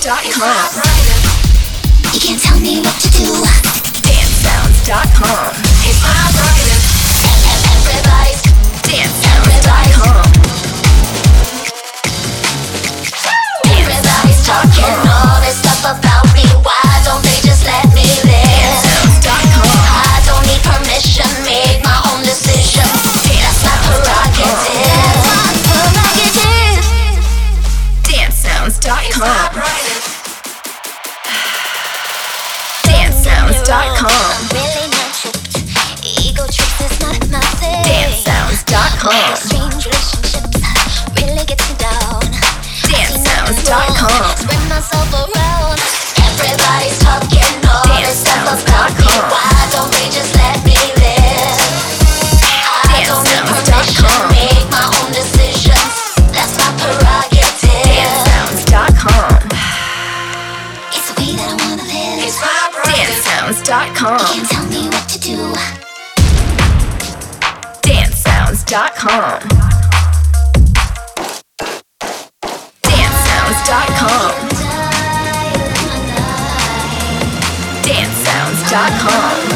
DanceSounds.com. You can't tell me what to do. DanceSounds.com. It's my prerogative. Everybody's DanceSounds.com. Everybody's talking all this stuff about me. Why don't they just let me live? DanceSounds.com. I don't need permission, make my own decision. That's my prerogative. DanceSounds.com. DanceSounds.com. I'm really not tripped. Ego trips is not my thing. DanceSounds.com. Strange relationships really get me down. DanceSounds.com. Spin myself around. Everybody's talking all this stuff about me. Why don't they just let me live? I don't need permission, make my own decisions. That's my prerogative. DanceSounds.com. It's the way that I wanna live. It's my DanceSounds.com. Can't tell me what to do. DanceSounds.com. DanceSounds.com. DanceSounds.com.